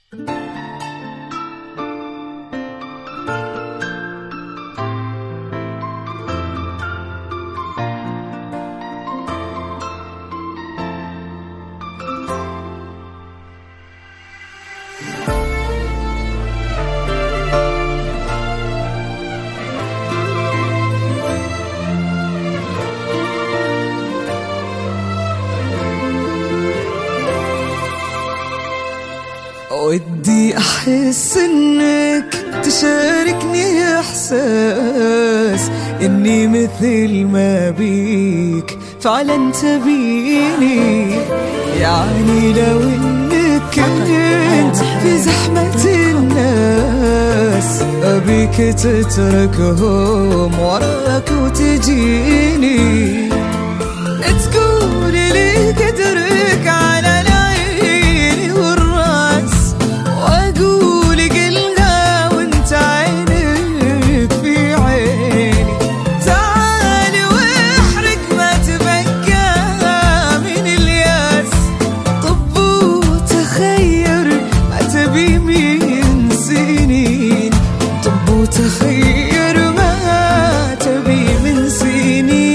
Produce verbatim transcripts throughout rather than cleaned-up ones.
ودي أحس إنك تشاركني إحساس إني مثل ما بيك فعلا تبيني. يعني لو إنك كنت في زحمة الناس أبيك تتركهم وراك وتجيني، تقولي لي قدرك على العين والراس، وأقول قلها وانت عينك في عيني. تعالي واحرق ما تبقى من الياس، طب وتخير ما تبي من سنين، طب وتخير ما تبي من سنين.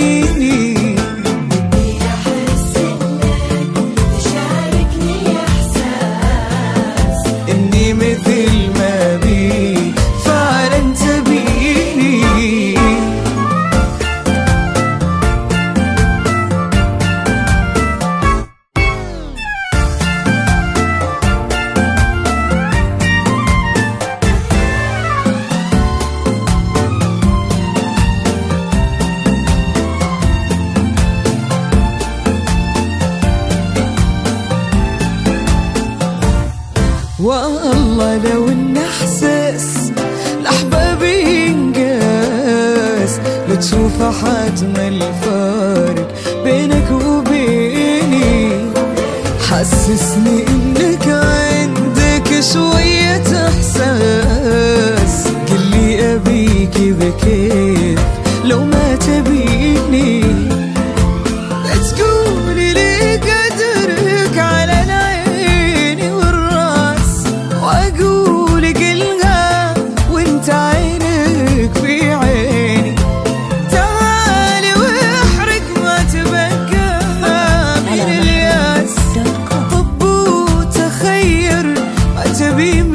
والله لو ان احساس الاحباب ينقاس بتشوف حجم الفارق بينك وبيني. حسسني انك عندك شوية احساس، قلي ابيك بكيف لو ما تبيني. تقولي لي قدرك على العين والراس، وأقول قلها وانت عينك في عيني. تعالي واحرق ما تبقى من الياس، طب وتخير ما تبي